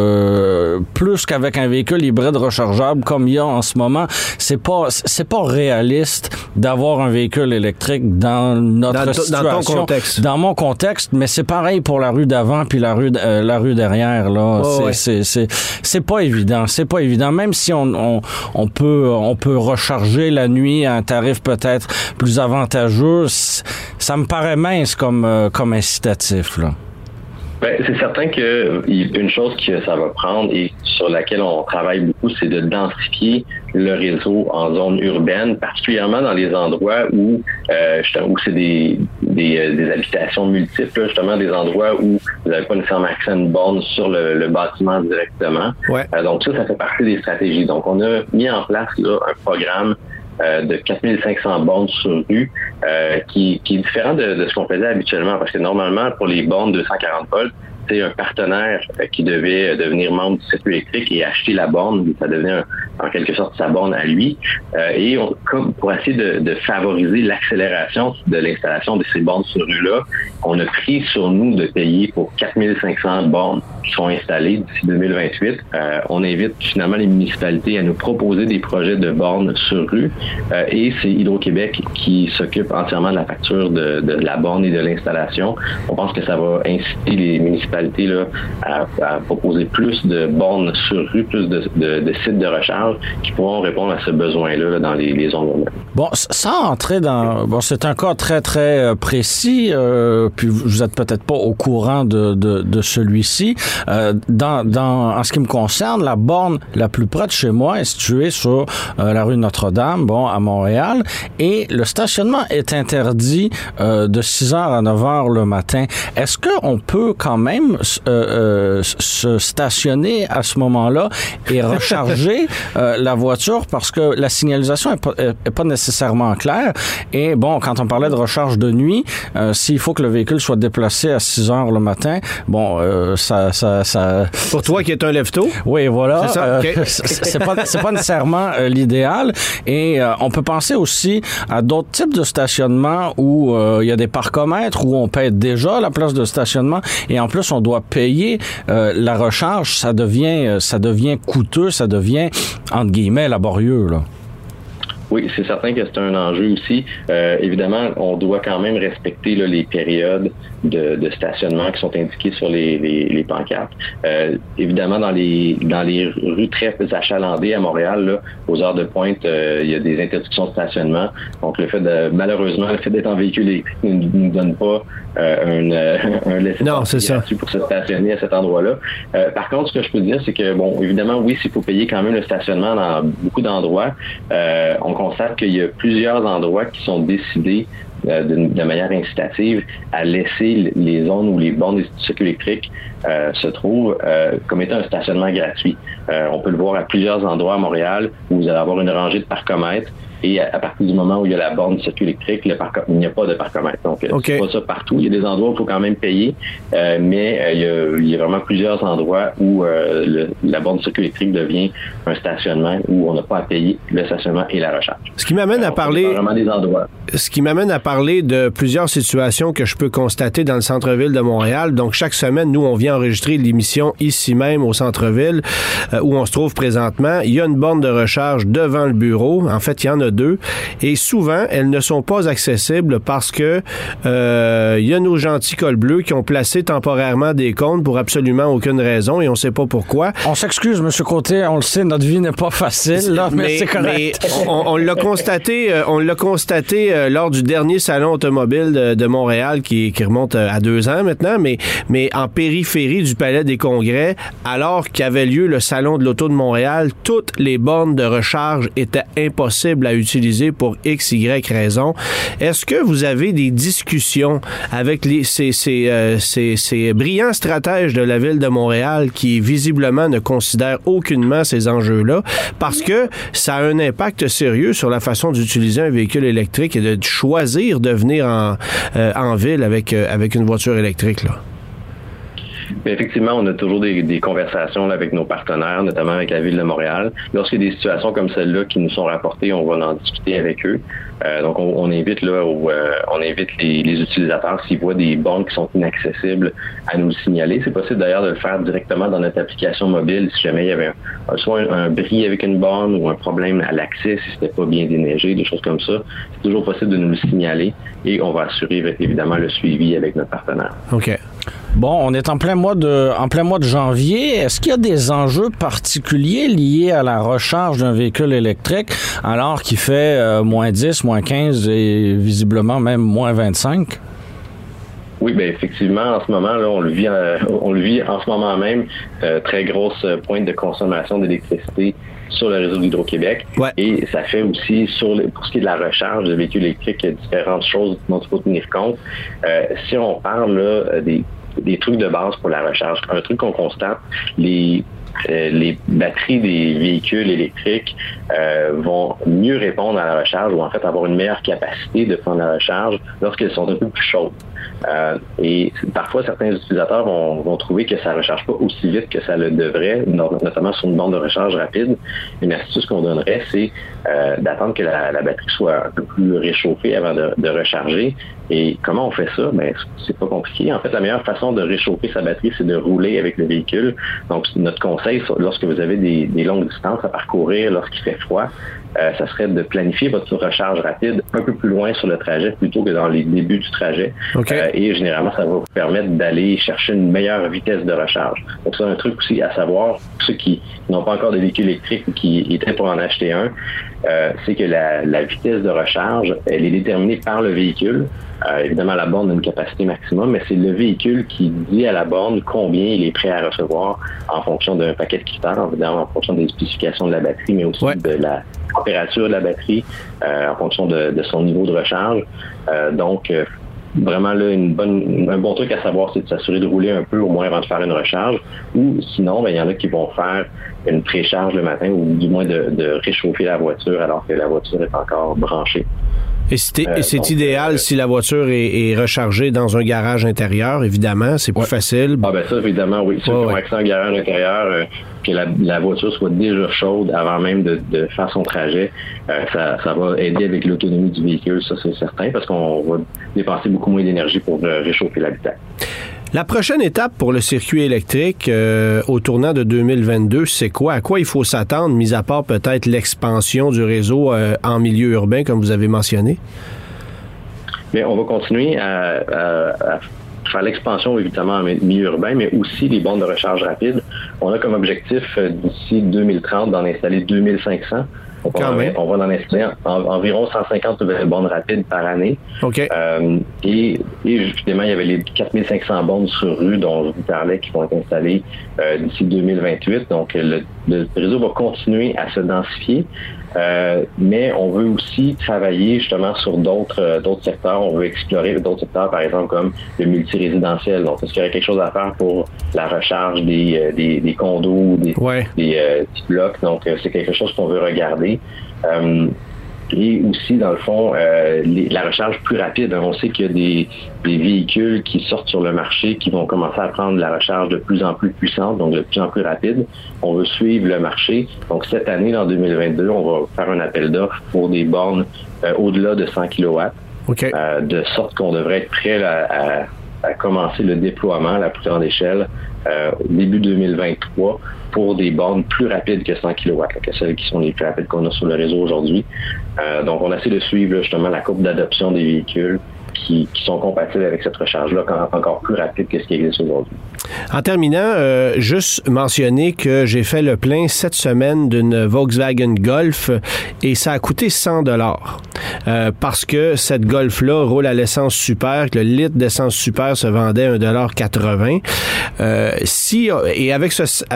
plus qu'avec un véhicule hybride rechargeable comme il y a en ce moment. C'est pas réaliste d'avoir un véhicule électrique dans notre situation. Dans ton contexte. Dans mon contexte, mais c'est pareil pour la rue d'avant puis la rue derrière là. C'est pas évident. C'est pas évident. Même si on peut recharger la nuit à un tarif peut-être plus avantageux, ça me paraît mince comme incitatif, là. C'est certain que une chose que ça va prendre et sur laquelle on travaille beaucoup, c'est de densifier le réseau en zone urbaine, particulièrement dans les endroits où c'est des habitations multiples, justement des endroits où vous n'avez pas nécessairement accès à une borne sur le bâtiment directement. Donc ça fait partie des stratégies. Donc on a mis en place là un programme de 4500 bornes sur rue qui est différent de ce qu'on faisait habituellement parce que normalement pour les bornes 240 volts c'était un partenaire qui devait devenir membre du circuit électrique et acheter la borne. Ça devenait en quelque sorte sa borne à lui. Et comme pour essayer de favoriser l'accélération de l'installation de ces bornes sur rue-là, on a pris sur nous de payer pour 4500 bornes qui sont installées d'ici 2028. On invite finalement les municipalités à nous proposer des projets de bornes sur rue et c'est Hydro-Québec qui s'occupe entièrement de la facture de la borne et de l'installation. On pense que ça va inciter les municipalités là, à proposer plus de bornes sur rue, plus de sites de recharge qui pourront répondre à ce besoin-là là, dans les zones urbaines. Bon, sans entrer dans... Bon, c'est un cas très, très précis, puis vous êtes peut-être pas au courant de celui-ci. En ce qui me concerne, la borne la plus près de chez moi est située sur la rue Notre-Dame, à Montréal, et le stationnement est interdit de 6h à 9h le matin. Est-ce qu'on peut quand même se stationner à ce moment-là et recharger la voiture parce que la signalisation est pas nécessairement claire. Et bon, quand on parlait de recharge de nuit, s'il faut que le véhicule soit déplacé à 6h le matin, ça... Pour toi qui est un lève-tôt? Oui, voilà. C'est ça? Okay. C'est pas nécessairement l'idéal. Et on peut penser aussi à d'autres types de stationnement où il y a des parcomètres où on paie déjà la place de stationnement et en plus on doit payer la recharge. Ça devient coûteux, ça devient entre guillemets laborieux, là. Oui, c'est certain que c'est un enjeu aussi. Évidemment, on doit quand même respecter là, les périodes de stationnement qui sont indiquées sur les pancartes. Évidemment, dans les rues très achalandées à Montréal, là, aux heures de pointe, il y a des interdictions de stationnement. Donc, malheureusement, le fait d'être en véhicule électrique ne nous donne pas un laissez-passer gratuit pour se stationner à cet endroit-là. Par contre, ce que je peux dire, c'est que, bon, évidemment, oui, s'il faut payer quand même le stationnement dans beaucoup d'endroits, on constate qu'il y a plusieurs endroits qui sont décidés de manière incitative à laisser les zones où les bornes des circuits électriques se trouvent comme étant un stationnement gratuit. On peut le voir à plusieurs endroits à Montréal où vous allez avoir une rangée de parcomètres et à partir du moment où il y a la borne de circuit électrique, il n'y a pas de parcomètre. Donc, c'est pas ça partout. Il y a des endroits où il faut quand même payer, mais il y a vraiment plusieurs endroits où la borne de circuit électrique devient un stationnement où on n'a pas à payer le stationnement et la recharge. Ce qui m'amène à parler... vraiment des endroits. Ce qui m'amène à parler de plusieurs situations que je peux constater dans le centre-ville de Montréal. Donc, chaque semaine, nous, on vient enregistrer l'émission ici même au centre-ville où on se trouve présentement. Il y a une borne de recharge devant le bureau. En fait, il y en a 2. Et souvent, elles ne sont pas accessibles parce que il y a nos gentils cols bleus qui ont placé temporairement des comptes pour absolument aucune raison et on ne sait pas pourquoi. On s'excuse, M. Côté, on le sait, notre vie n'est pas facile, là, mais c'est correct. Mais on l'a constaté lors du dernier salon automobile de Montréal qui remonte à 2 ans maintenant, mais en périphérie du Palais des Congrès, alors qu'avait lieu le salon de l'auto de Montréal, toutes les bornes de recharge étaient impossibles à utiliser pour X, Y raison. Est-ce que vous avez des discussions avec ces brillants stratèges de la Ville de Montréal qui visiblement ne considèrent aucunement ces enjeux-là parce que ça a un impact sérieux sur la façon d'utiliser un véhicule électrique et de choisir de venir en ville avec une voiture électrique, là? Mais effectivement, on a toujours des conversations là, avec nos partenaires, notamment avec la Ville de Montréal. Lorsqu'il y a des situations comme celle-là qui nous sont rapportées, on va en discuter avec eux. Donc, on invite les utilisateurs, s'ils voient des bornes qui sont inaccessibles, à nous le signaler. C'est possible d'ailleurs de le faire directement dans notre application mobile si jamais il y avait soit un bris avec une borne ou un problème à l'accès si c'était pas bien déneigé, des choses comme ça. C'est toujours possible de nous le signaler et on va assurer évidemment le suivi avec notre partenaire. OK. Bon, on est en plein mois de janvier. Est-ce qu'il y a des enjeux particuliers liés à la recharge d'un véhicule électrique alors qu'il fait moins 10, moins 15 et visiblement même moins 25? Oui, bien effectivement, en ce moment, là, on le vit en ce moment même, très grosse pointe de consommation d'électricité sur le réseau d'Hydro-Québec. Ouais. Et ça fait aussi, pour ce qui est de la recharge de véhicules électriques, différentes choses dont il faut tenir compte. Si on parle là, des trucs de base pour la recharge, un truc qu'on constate, les batteries des véhicules électriques vont mieux répondre à la recharge ou en fait avoir une meilleure capacité de prendre la recharge lorsqu'elles sont un peu plus chaudes. Et parfois, certains utilisateurs vont trouver que ça ne recharge pas aussi vite que ça le devrait, notamment sur une borne de recharge rapide. Une astuce qu'on donnerait, c'est d'attendre que la batterie soit un peu plus réchauffée avant de recharger. Et comment on fait ça? Ben, c'est pas compliqué. En fait, la meilleure façon de réchauffer sa batterie, c'est de rouler avec le véhicule. Donc, notre conseil, lorsque vous avez des longues distances à parcourir, lorsqu'il fait froid, ça serait de planifier votre recharge rapide un peu plus loin sur le trajet plutôt que dans les débuts du trajet. Okay. Et généralement, ça va vous permettre d'aller chercher une meilleure vitesse de recharge. Donc, c'est un truc aussi à savoir, pour ceux qui n'ont pas encore de véhicule électrique ou qui étaient pour en acheter un, c'est que la vitesse de recharge, elle est déterminée par le véhicule. Évidemment, la borne a une capacité maximum, mais c'est le véhicule qui dit à la borne combien il est prêt à recevoir en fonction d'un paquet de critères, évidemment en fonction des spécifications de la batterie, mais aussi de la température de la batterie, en fonction de son niveau de recharge. Donc, vraiment, là, un bon truc à savoir, c'est de s'assurer de rouler un peu au moins avant de faire une recharge. Ou sinon, il y en a qui vont faire une précharge le matin ou du moins de réchauffer la voiture alors que la voiture est encore branchée. Et c'est idéal si la voiture est rechargée dans un garage intérieur, évidemment, c'est plus facile. Ah ben ça, évidemment, oui. Si on a accès à un garage intérieur, que la voiture soit déjà chaude avant même de faire son trajet, ça va aider avec l'autonomie du véhicule, ça c'est certain, parce qu'on va dépenser beaucoup moins d'énergie pour réchauffer l'habitat. La prochaine étape pour le circuit électrique au tournant de 2022, c'est quoi? À quoi il faut s'attendre, mis à part peut-être l'expansion du réseau en milieu urbain, comme vous avez mentionné? Bien, on va continuer à faire l'expansion, évidemment, en milieu urbain, mais aussi les bornes de recharge rapide. On a comme objectif, d'ici 2030, d'en installer 2500. Donc, on va en installer environ 150 nouvelles bornes rapides par année. Okay. Et évidemment, il y avait les 4500 bornes sur rue dont je vous parlais qui vont être installées d'ici 2028. Donc, le réseau va continuer à se densifier. Mais on veut aussi travailler justement sur d'autres secteurs. On veut explorer d'autres secteurs, par exemple, comme le multirésidentiel. Donc, est-ce qu'il y aurait quelque chose à faire pour la recharge des condos, des petits blocs? Donc, c'est quelque chose qu'on veut regarder. Et aussi, dans le fond, la recharge plus rapide. On sait qu'il y a des véhicules qui sortent sur le marché qui vont commencer à prendre la recharge de plus en plus puissante, donc de plus en plus rapide. On veut suivre le marché. Donc, cette année, en 2022, on va faire un appel d'offres pour des bornes au-delà de 100 kW, de sorte qu'on devrait être prêt à commencer le déploiement à la plus grande échelle début 2023 pour des bornes plus rapides que 100 kW, que celles qui sont les plus rapides qu'on a sur le réseau aujourd'hui. Donc, on essaie de suivre justement la courbe d'adoption des véhicules qui sont compatibles avec cette recharge-là encore plus rapide que ce qui existe aujourd'hui. En terminant, juste mentionner que j'ai fait le plein cette semaine d'une Volkswagen Golf et ça a coûté 100 $. Parce que cette Golf-là roule à l'essence super, que le litre d'essence super se vendait à 1,80 $. Et avec ce 100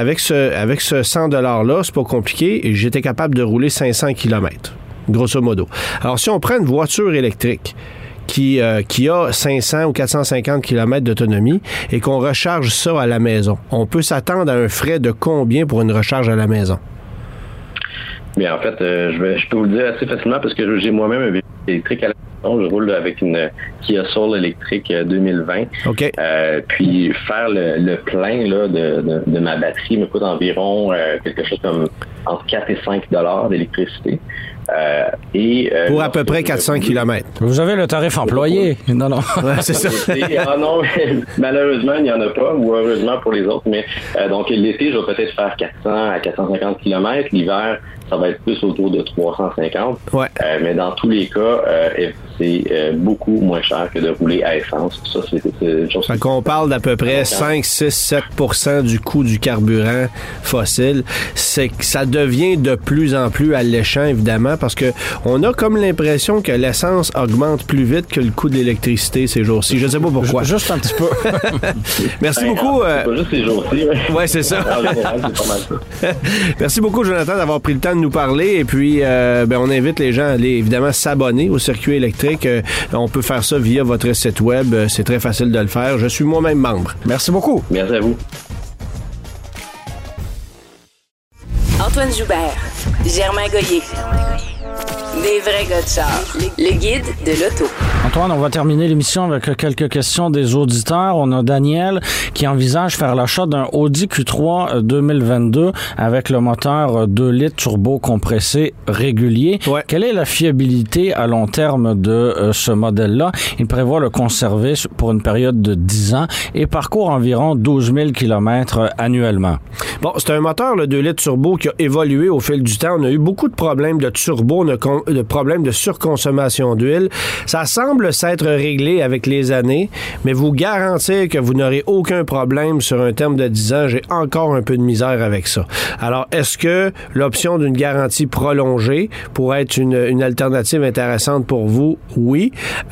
$-là, c'est pas compliqué, j'étais capable de rouler 500 km, grosso modo. Alors, si on prend une voiture électrique qui a 500 ou 450 km d'autonomie et qu'on recharge ça à la maison, on peut s'attendre à un frais de combien pour une recharge à la maison? Bien, en fait, je peux vous le dire assez facilement parce que j'ai moi-même un véhicule électrique à la maison. Je roule avec une Kia Soul électrique 2020. OK. Puis faire le plein là, de ma batterie me coûte environ quelque chose comme entre 4 et 5 $ d'électricité. Pour à peu près 400 km. Vous avez le tarif employé. Non. Ouais, c'est ça. Non, malheureusement, il n'y en a pas, ou heureusement pour les autres. Mais donc, l'été, je vais peut-être faire 400 à 450 km. L'hiver, ça va être plus autour de 350. Ouais. Mais dans tous les cas, c'est beaucoup moins cher que de rouler à essence. Ça, c'est une chose. Fait qu'on parle d'à peu près 5, 6, 7% du coût du carburant fossile. C'est que ça devient de plus en plus alléchant, évidemment, parce que on a comme l'impression que l'essence augmente plus vite que le coût de l'électricité ces jours-ci. Je ne sais pas pourquoi. Juste un petit peu. Merci beaucoup. C'est pas juste ces jours-ci. Oui, c'est ça. En général, c'est pas mal ça. Merci beaucoup, Jonathan, d'avoir pris le temps de nous parler. Et puis, on invite les gens à aller, évidemment, s'abonner au circuit électrique. On peut faire ça via votre site web. C'est très facile de le faire. Je suis moi-même membre. Merci beaucoup. Merci à vous. Antoine Joubert, Germain Goyer. Des vrais gars de char. Le guide de l'auto. Antoine, on va terminer l'émission avec quelques questions des auditeurs. On a Daniel qui envisage faire l'achat d'un Audi Q3 2022 avec le moteur 2 litres turbo compressé régulier. Ouais. Quelle est la fiabilité à long terme de ce modèle-là? Il prévoit le conserver pour une période de 10 ans et parcourt environ 12 000 km annuellement. Bon, c'est un moteur, le 2 litres turbo, qui a évolué au fil du temps. On a eu beaucoup de problèmes de turbo, de problèmes de surconsommation d'huile. Ça semble s'être réglé avec les années, mais vous garantir que vous n'aurez aucun problème sur un terme de 10 ans, j'ai encore un peu de misère avec ça. Alors, est-ce que l'option d'une garantie prolongée pourrait être une alternative intéressante pour vous? Oui.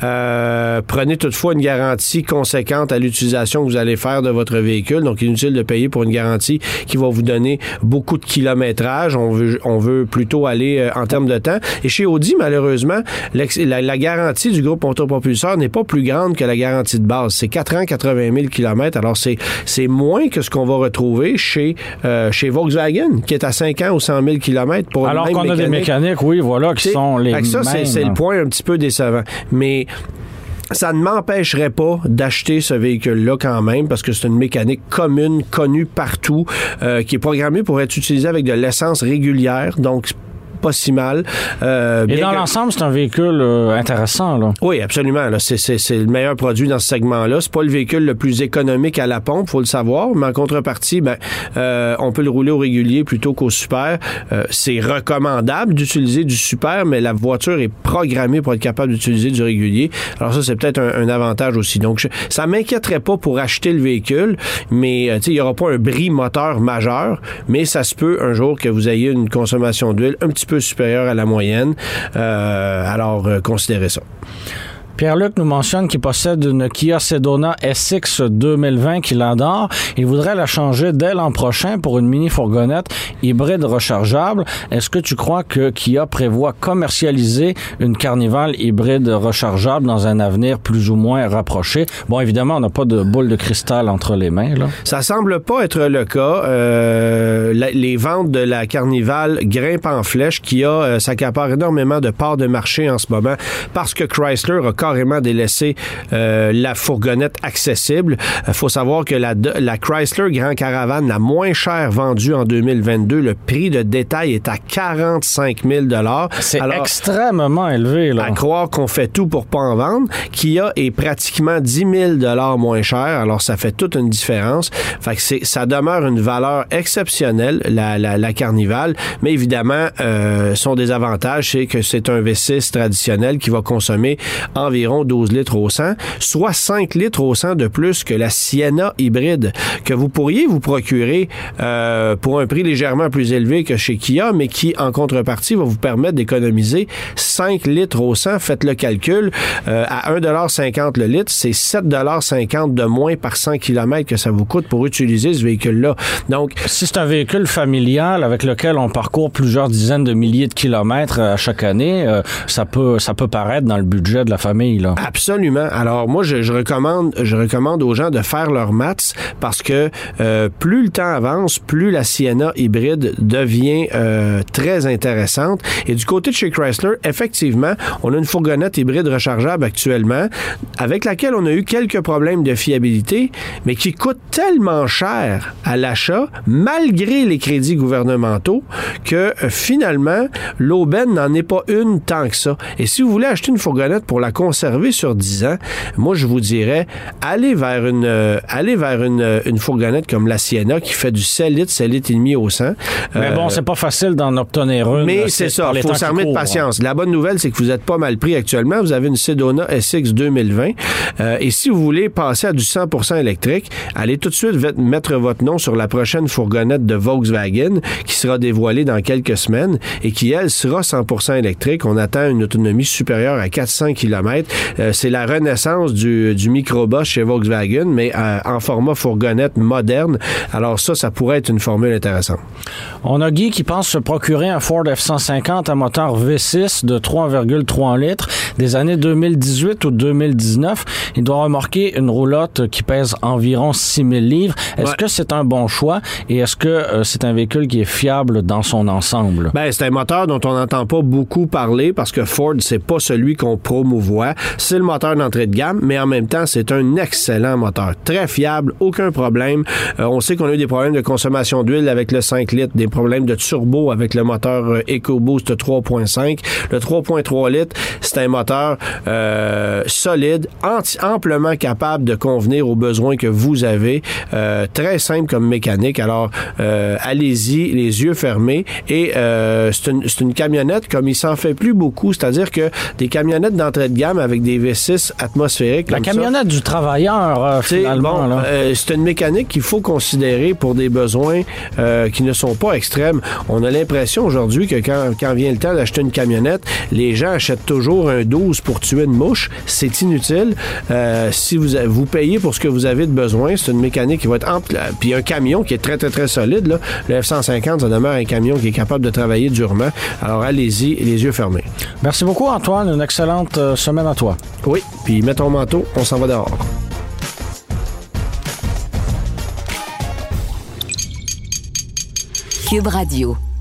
Prenez toutefois une garantie conséquente à l'utilisation que vous allez faire de votre véhicule. Donc, inutile de payer pour une garantie qui va vous donner beaucoup de kilométrage. On veut plutôt aller en termes de temps. Et chez Audi, malheureusement, la garantie du groupe autopropulseur n'est pas plus grande que la garantie de base. C'est 4 ans, 80 000 km. Alors, c'est moins que ce qu'on va retrouver chez Volkswagen, qui est à 5 ans ou 100 000 km pour alors une même qu'on mécanique. a des mécaniques, oui, voilà, qui sont les mêmes. Ça, c'est le point un petit peu décevant. Mais ça ne m'empêcherait pas d'acheter ce véhicule-là quand même, parce que c'est une mécanique commune, connue partout, qui est programmée pour être utilisée avec de l'essence régulière. Donc, pas si mal. Et dans l'ensemble, c'est un véhicule intéressant, là. Oui, absolument. Là, c'est le meilleur produit dans ce segment-là. C'est pas le véhicule le plus économique à la pompe, faut le savoir, mais en contrepartie, on peut le rouler au régulier plutôt qu'au super. C'est recommandable d'utiliser du super, mais la voiture est programmée pour être capable d'utiliser du régulier. Alors ça, c'est peut-être un avantage aussi. Donc, ça m'inquiéterait pas pour acheter le véhicule, mais il n'y aura pas un bris moteur majeur, mais ça se peut un jour que vous ayez une consommation d'huile un petit peu supérieure à la moyenne. Alors, considérez ça. Pierre-Luc nous mentionne qu'il possède une Kia Sedona SX 2020 qu'il adore. Il voudrait la changer dès l'an prochain pour une mini-fourgonnette hybride rechargeable. Est-ce que tu crois que Kia prévoit commercialiser une Carnival hybride rechargeable dans un avenir plus ou moins rapproché? Bon, évidemment, on n'a pas de boule de cristal entre les mains, là. Ça semble pas être le cas. Les ventes de la Carnival grimpent en flèche. Kia s'accapare énormément de parts de marché en ce moment parce que Chrysler a carrément délaissé la fourgonnette accessible. Faut savoir que la Chrysler Grand Caravan, la moins chère vendue en 2022, le prix de détail est à 45 000 $. C'est extrêmement élevé, là. À croire qu'on fait tout pour pas en vendre. Kia est pratiquement 10 000 $ moins cher. Alors, ça fait toute une différence. Fait que ça demeure une valeur exceptionnelle, la Carnival. Mais évidemment, son désavantage, c'est que c'est un V6 traditionnel qui va consommer environ 12 litres au 100, soit 5 litres au 100 de plus que la Sienna hybride, que vous pourriez vous procurer pour un prix légèrement plus élevé que chez Kia, mais qui, en contrepartie, va vous permettre d'économiser 5 litres au 100. Faites le calcul. À 1,50 $ le litre, c'est 7,50 $ de moins par 100 km que ça vous coûte pour utiliser ce véhicule-là. Donc, si c'est un véhicule familial avec lequel on parcourt plusieurs dizaines de milliers de kilomètres à chaque année, ça peut paraître dans le budget de la famille, là. Absolument. Alors, moi, je recommande aux gens de faire leur maths parce que plus le temps avance, plus la Sienna hybride devient très intéressante. Et du côté de chez Chrysler, effectivement, on a une fourgonnette hybride rechargeable actuellement avec laquelle on a eu quelques problèmes de fiabilité, mais qui coûte tellement cher à l'achat, malgré les crédits gouvernementaux, que finalement, l'aubaine n'en est pas une tant que ça. Et si vous voulez acheter une fourgonnette pour la conserver sur 10 ans, moi, je vous dirais, allez vers une fourgonnette comme la Sienna qui fait du 7 litres et demi au 100. Mais bon, c'est pas facile d'en obtenir une. Mais c'est ça, il faut s'armer de patience. La bonne nouvelle, c'est que vous êtes pas mal pris actuellement. Vous avez une Sedona SX 2020. Et si vous voulez passer à du 100% électrique, allez tout de suite mettre votre nom sur la prochaine fourgonnette de Volkswagen qui sera dévoilée dans quelques semaines et qui, elle, sera 100% électrique. On attend une autonomie supérieure à 400 km. peut-être, c'est la renaissance du microbus chez Volkswagen, mais en format fourgonnette moderne. Alors ça pourrait être une formule intéressante. On a Guy qui pense se procurer un Ford F-150 à moteur V6 de 3,3 litres des années 2018 ou 2019. Il doit remorquer une roulotte qui pèse environ 6000 livres. Est-ce que c'est un bon choix et est-ce que c'est un véhicule qui est fiable dans son ensemble? Ben, c'est un moteur dont on n'entend pas beaucoup parler parce que Ford, c'est pas celui qu'on promouvoit. C'est le moteur d'entrée de gamme, mais en même temps, c'est un excellent moteur. Très fiable, aucun problème. On sait qu'on a eu des problèmes de consommation d'huile avec le 5 litres, des problèmes de turbo avec le moteur EcoBoost 3.5. Le 3.3 litres, c'est un moteur solide, amplement capable de convenir aux besoins que vous avez. Très simple comme mécanique. Alors, allez-y, les yeux fermés. Et c'est une camionnette comme il s'en fait plus beaucoup. C'est-à-dire que des camionnettes d'entrée de gamme avec des V6 atmosphériques la comme camionnette du travailleur, finalement. Bon, c'est une mécanique qu'il faut considérer pour des besoins qui ne sont pas extrêmes. On a l'impression aujourd'hui que quand vient le temps d'acheter une camionnette, les gens achètent toujours un 12 pour tuer une mouche. C'est inutile. Si vous payez pour ce que vous avez de besoin, c'est une mécanique qui va être ample. Puis un camion qui est très, très, très solide. Là. Le F-150, ça demeure un camion qui est capable de travailler durement. Alors, allez-y, les yeux fermés. Merci beaucoup, Antoine. Une excellente semaine à toi. Oui, puis mets ton manteau, on s'en va dehors. Cube Radio.